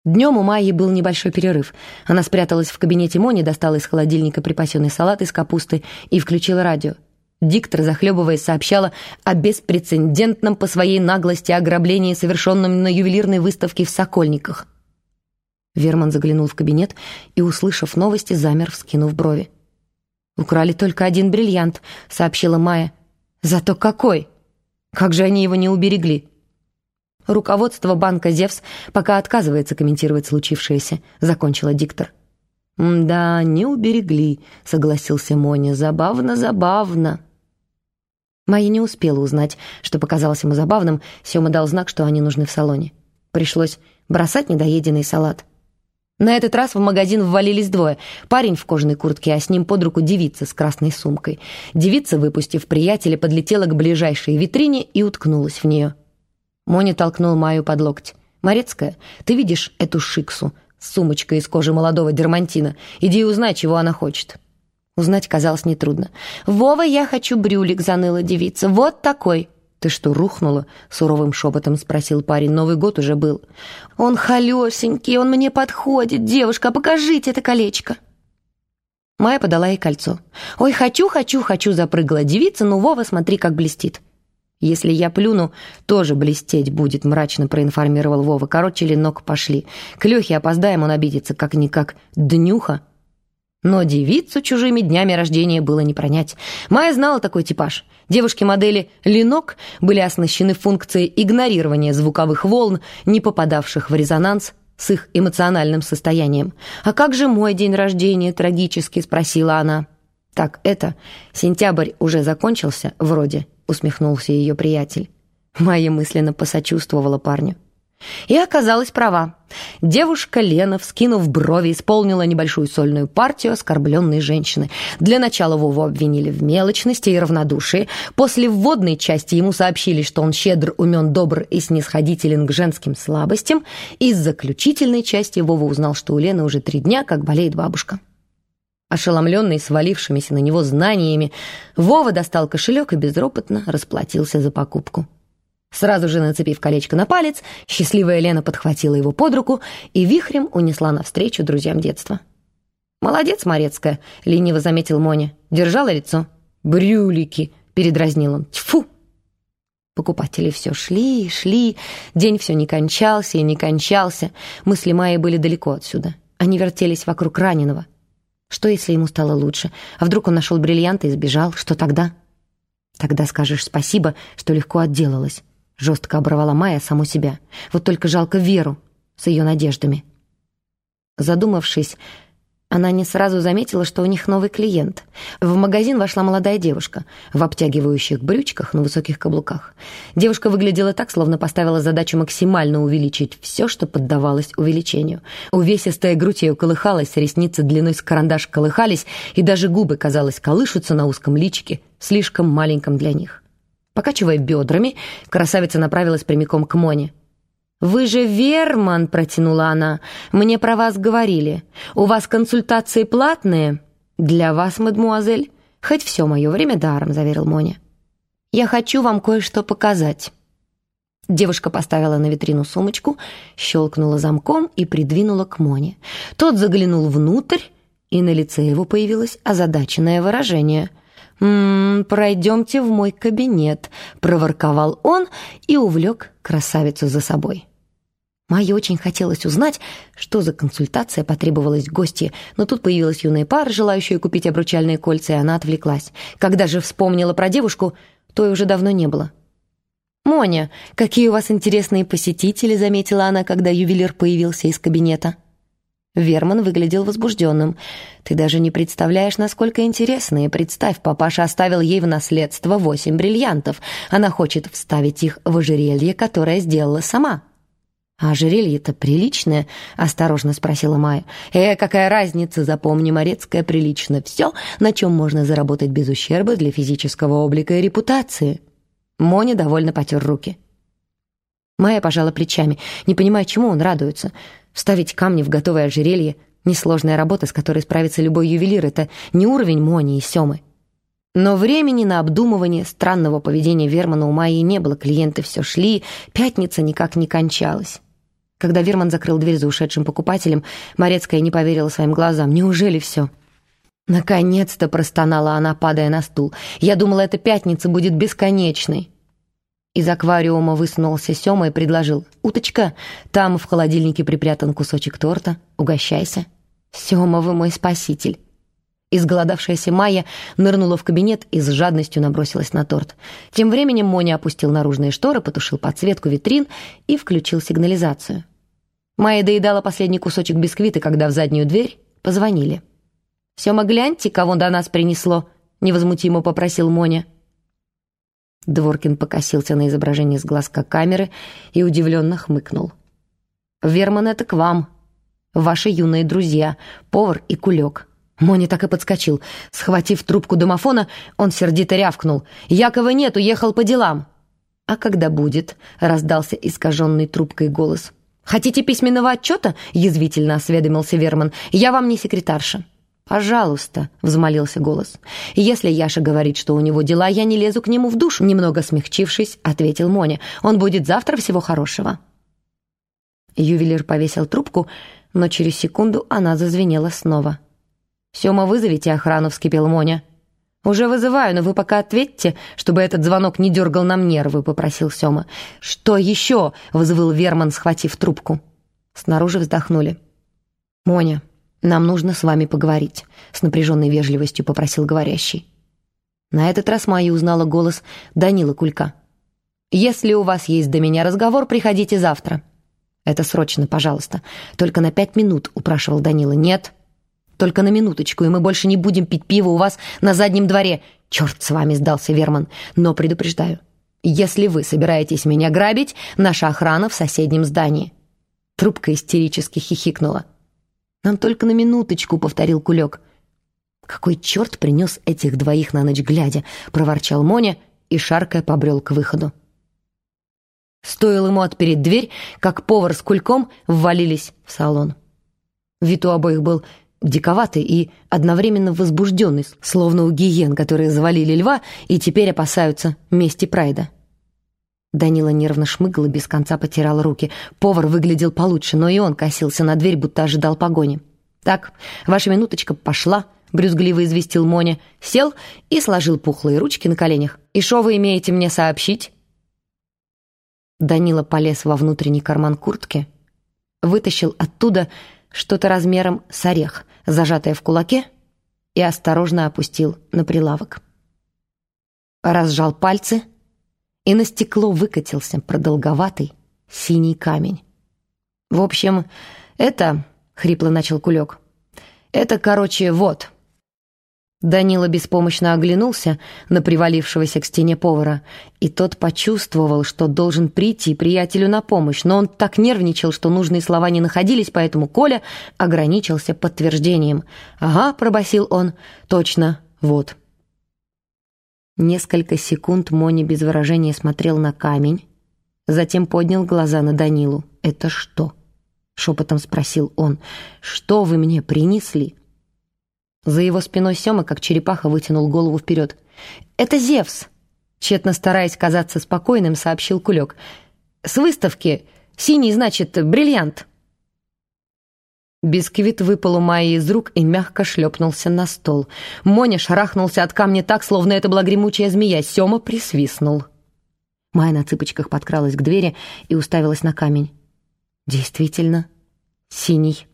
Днем у Майи был небольшой перерыв. Она спряталась в кабинете Мони, достала из холодильника припасенный салат из капусты и включила радио. Диктор, захлебываясь, сообщала о беспрецедентном по своей наглости ограблении, совершенном на ювелирной выставке в Сокольниках. Верман заглянул в кабинет и, услышав новости, замер, вскинув брови. «Украли только один бриллиант», — сообщила Майя. «Зато какой! Как же они его не уберегли!» «Руководство банка «Зевс» пока отказывается комментировать случившееся», — закончила диктор. «Да, не уберегли», — согласился Моня. «Забавно, забавно». Майя не успела узнать, что показалось ему забавным. Сёма дал знак, что они нужны в салоне. Пришлось бросать недоеденный салат. На этот раз в магазин ввалились двое. Парень в кожаной куртке, а с ним под руку девица с красной сумкой. Девица, выпустив приятеля, подлетела к ближайшей витрине и уткнулась в нее. Моня толкнул Майю под локоть. «Морецкая, ты видишь эту шиксу с сумочкой из кожи молодого дермантина? Иди и узнай, чего она хочет». Узнать казалось нетрудно. «Вова, я хочу брюлик», — заныла девица. «Вот такой». «Ты что, рухнула?» — суровым шепотом спросил парень. «Новый год уже был». «Он холесенький, он мне подходит. Девушка, покажите это колечко». Майя подала ей кольцо. «Ой, хочу», — запрыгала девица. «Ну, Вова, смотри, как блестит». «Если я плюну, тоже блестеть будет», — мрачно проинформировал Вова. «Короче, ленок, пошли. К Лехе опоздаем, он обидится, как-никак днюха». Но девицу чужими днями рождения было не пронять. Майя знала такой типаж. Девушки-модели «Ленок» были оснащены функцией игнорирования звуковых волн, не попадавших в резонанс с их эмоциональным состоянием. «А как же мой день рождения?» — трагически спросила она. «Так, сентябрь уже закончился, вроде», — усмехнулся ее приятель. Майя мысленно посочувствовала парню. И оказалась права. Девушка Лена, вскинув брови, исполнила небольшую сольную партию оскорбленной женщины. Для начала Вову обвинили в мелочности и равнодушии. После вводной части ему сообщили, что он щедр, умен, добр и снисходителен к женским слабостям. Из заключительной части Вова узнал, что у Лены уже 3 дня как болеет бабушка. Ошеломленный свалившимися на него знаниями, Вова достал кошелек и безропотно расплатился за покупку. Сразу же нацепив колечко на палец, счастливая Лена подхватила его под руку и вихрем унесла навстречу друзьям детства. «Молодец, Морецкая», — лениво заметил Моня. «Держала лицо». «Брюлики», — передразнил он. «Тьфу!» Покупатели все шли и шли. День все не кончался и не кончался. Мысли Майи были далеко отсюда. Они вертелись вокруг раненого. Что, если ему стало лучше? А вдруг он нашел бриллианты и сбежал? Что тогда? «Тогда скажешь спасибо, что легко отделалась», — жестко оборвала Майя саму себя. Вот только жалко Веру с ее надеждами. Задумавшись, она не сразу заметила, что у них новый клиент. В магазин вошла молодая девушка в обтягивающих брючках на высоких каблуках. Девушка выглядела так, словно поставила задачу максимально увеличить все, что поддавалось увеличению. Увесистая грудь ее колыхалась, ресницы длиной с карандаш колыхались, и даже губы, казалось, колышутся на узком личике, слишком маленьком для них. Покачивая бедрами, красавица направилась прямиком к Моне. «Вы же Верман», — протянула она. «Мне про вас говорили. У вас консультации платные?» «Для вас, мадмуазель. Хоть все мое время даром», — заверил Моня. «Я хочу вам кое-что показать». Девушка поставила на витрину сумочку, щелкнула замком и придвинула к Моне. Тот заглянул внутрь, и на лице его появилось озадаченное выражение. «Пройдемте в мой кабинет», — проворковал он и увлек красавицу за собой. Майе очень хотелось узнать, что за консультация потребовалась гостье, но тут появилась юная пара, желающая купить обручальные кольца, и она отвлеклась. Когда же вспомнила про девушку, той уже давно не было. «Моня, какие у вас интересные посетители», — заметила она, когда ювелир появился из кабинета. Верман выглядел возбужденным. «Ты даже не представляешь, насколько интересные. Представь, папаша оставил ей в наследство 8 бриллиантов. Она хочет вставить их в ожерелье, которое сделала сама». «А ожерелье-то приличное?» — осторожно спросила Майя. Какая разница, запомни, Морецкая, прилично все, на чем можно заработать без ущерба для физического облика и репутации». Моня довольно потер руки. Майя пожала плечами, не понимая, чему он радуется. Вставить камни в готовое ожерелье — несложная работа, с которой справится любой ювелир. Это не уровень Мони и Семы. Но времени на обдумывание странного поведения Вермана у Майи не было. Клиенты все шли, пятница никак не кончалась. Когда Верман закрыл дверь за ушедшим покупателем, Морецкая не поверила своим глазам. «Неужели все?» «Наконец-то!» — простонала она, падая на стул. «Я думала, эта пятница будет бесконечной». Из аквариума высунулся Сёма и предложил: «Уточка, там в холодильнике припрятан кусочек торта. Угощайся». «Сёма, вы мой спаситель». Изголодавшаяся Майя нырнула в кабинет и с жадностью набросилась на торт. Тем временем Моня опустил наружные шторы, потушил подсветку витрин и включил сигнализацию. Майя доедала последний кусочек бисквита, когда в заднюю дверь позвонили. «Сёма, гляньте, кого до нас принесло», — невозмутимо попросил Моня. Дворкин покосился на изображение с глазка камеры и удивленно хмыкнул. «Верман, это к вам. Ваши юные друзья, повар и Кулек». Моня так и подскочил. Схватив трубку домофона, он сердито рявкнул: «Якова нет, уехал по делам». «А когда будет?» — раздался искаженный трубкой голос. «Хотите письменного отчета?» — язвительно осведомился Верман. «Я вам не секретарша». «Пожалуйста», — взмолился голос. «Если Яша говорит, что у него дела, я не лезу к нему в душ», — немного смягчившись, ответил Моня. «Он будет завтра, всего хорошего». Ювелир повесил трубку, но через секунду она зазвенела снова. «Сёма, вызовите охрану», — вскипел Моня. «Уже вызываю, но вы пока ответьте, чтобы этот звонок не дергал нам нервы», — попросил Сёма. «Что еще?» — взвыл Верман, схватив трубку. Снаружи вздохнули. «Моня, нам нужно с вами поговорить», — с напряженной вежливостью попросил говорящий. На этот раз Майя узнала голос Данила Кулька. «Если у вас есть до меня разговор, приходите завтра». «Это срочно, пожалуйста. Только на 5 минут», — упрашивал Данила. «Нет, только на минуточку, и мы больше не будем пить пиво у вас на заднем дворе». «Черт с вами», — сдался Верман. «Но предупреждаю, если вы собираетесь меня грабить, наша охрана в соседнем здании». Трубка истерически хихикнула. «Нам только на минуточку», — повторил Кулек. «Какой черт принес этих двоих на ночь глядя?» — проворчал Моня и, шаркая, побрел к выходу. Стоило ему отпереть дверь, как повар с Кульком ввалились в салон. Вид у обоих был диковатый и одновременно возбужденный, словно у гиен, которые завалили льва и теперь опасаются мести прайда. Данила нервно шмыгал и без конца потирал руки. Повар выглядел получше, но и он косился на дверь, будто ожидал погони. «Так, ваша минуточка пошла», — брюзгливо известил Моня. Сел и сложил пухлые ручки на коленях. «И шо вы имеете мне сообщить?» Данила полез во внутренний карман куртки, вытащил оттуда что-то размером с орех, зажатое в кулаке, и осторожно опустил на прилавок. Разжал пальцы, и на стекло выкатился продолговатый синий камень. «В общем, это...» — хрипло начал Кулек. «Это, короче, вот...» Данила беспомощно оглянулся на привалившегося к стене повара, и тот почувствовал, что должен прийти приятелю на помощь, но он так нервничал, что нужные слова не находились, поэтому Коля ограничился подтверждением. «Ага», — пробасил он, — «точно, вот». Несколько секунд Моня без выражения смотрел на камень, затем поднял глаза на Данилу. «Это что?» — шепотом спросил он. «Что вы мне принесли?» За его спиной Сёма, как черепаха, вытянул голову вперед. «Это Зевс!» — тщетно стараясь казаться спокойным, сообщил Кулек. «С выставки. Синий, значит, бриллиант». Бисквит выпал у Майи из рук и мягко шлепнулся на стол. Моня шарахнулся от камня так, словно это была гремучая змея. Сёма присвистнул. Майя на цыпочках подкралась к двери и уставилась на камень. «Действительно, синий».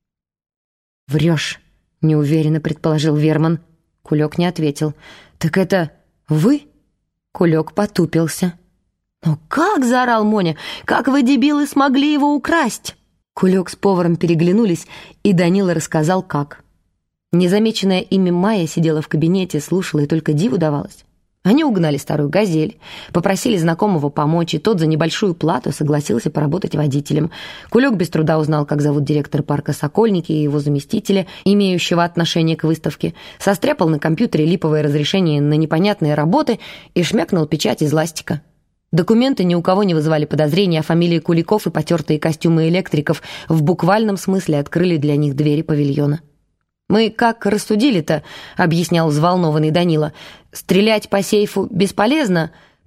«Врешь», — неуверенно предположил Верман. Кулек не ответил. «Так это вы?» Кулек потупился. «Но как?» — заорал Моня. «Как вы, дебилы, смогли его украсть?» Кулек с поваром переглянулись, и Данила рассказал, как. Незамеченная ими Майя сидела в кабинете, слушала и только диву давалась. Они угнали старую «Газель», попросили знакомого помочь, и тот за небольшую плату согласился поработать водителем. Кулек без труда узнал, как зовут директора парка «Сокольники» и его заместителя, имеющего отношение к выставке, состряпал на компьютере липовое разрешение на непонятные работы и шмякнул печать из ластика. Документы ни у кого не вызывали подозрений, а фамилии Куликов и потертые костюмы электриков в буквальном смысле открыли для них двери павильона. «Мы как рассудили-то», — объяснял взволнованный Данила, — «стрелять по сейфу бесполезно,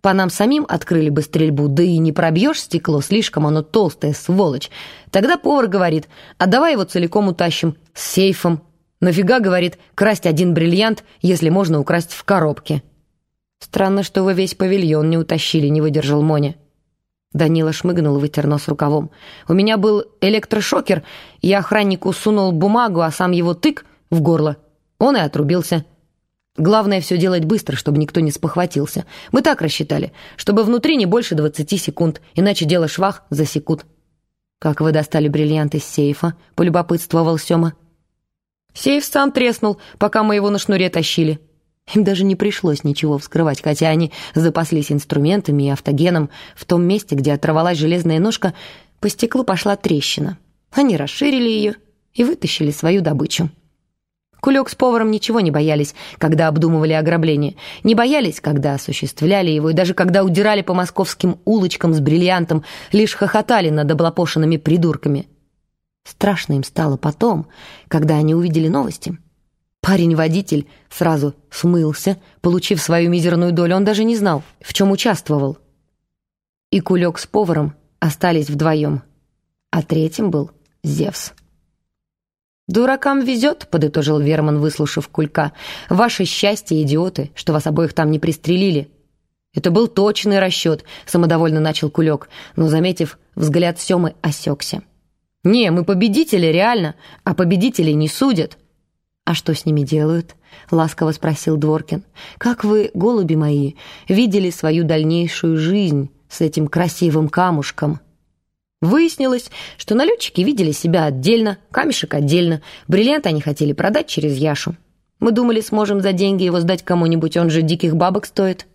По нам самим открыли бы стрельбу, да и не пробьешь стекло, слишком оно толстое, сволочь. Тогда повар говорит: а давай его целиком утащим, с сейфом. Нафига, говорит, красть один бриллиант, если можно украсть в коробке? Странно, что вы весь павильон не утащили, не выдержал Моня. Данила шмыгнул и вытер нос рукавом. У меня был электрошокер, я охраннику сунул бумагу, а сам его тык в горло. Он и отрубился. Главное все делать быстро, чтобы никто не спохватился. Мы так рассчитали, чтобы внутри не больше 20 секунд, иначе дело швах засекут. «Как вы достали бриллиант из сейфа?» — полюбопытствовал Сёма. «Сейф сам треснул, пока мы его на шнуре тащили». Им даже не пришлось ничего вскрывать, хотя они запаслись инструментами и автогеном. В том месте, где оторвалась железная ножка, по стеклу пошла трещина. Они расширили ее и вытащили свою добычу. Кулек с поваром ничего не боялись, когда обдумывали ограбление. Не боялись, когда осуществляли его, и даже когда удирали по московским улочкам с бриллиантом, лишь хохотали над облапошенными придурками. Страшно им стало потом, когда они увидели новости. Парень-водитель сразу смылся, получив свою мизерную долю. Он даже не знал, в чем участвовал. И Кулек с поваром остались вдвоем, а третьим был Зевс. «Дуракам везет», — подытожил Верман, выслушав Кулька. «Ваше счастье, идиоты, что вас обоих там не пристрелили». «Это был точный расчет», — самодовольно начал Кулек, но, заметив взгляд Семы, осекся. «Не, мы победители, реально, а победителей не судят». «А что с ними делают?» — ласково спросил Дворкин. «Как вы, голуби мои, видели свою дальнейшую жизнь с этим красивым камушком?» Выяснилось, что налетчики видели себя отдельно, камешек отдельно. Бриллиант они хотели продать через Яшу. Мы думали, сможем за деньги его сдать кому-нибудь, он же диких бабок стоит.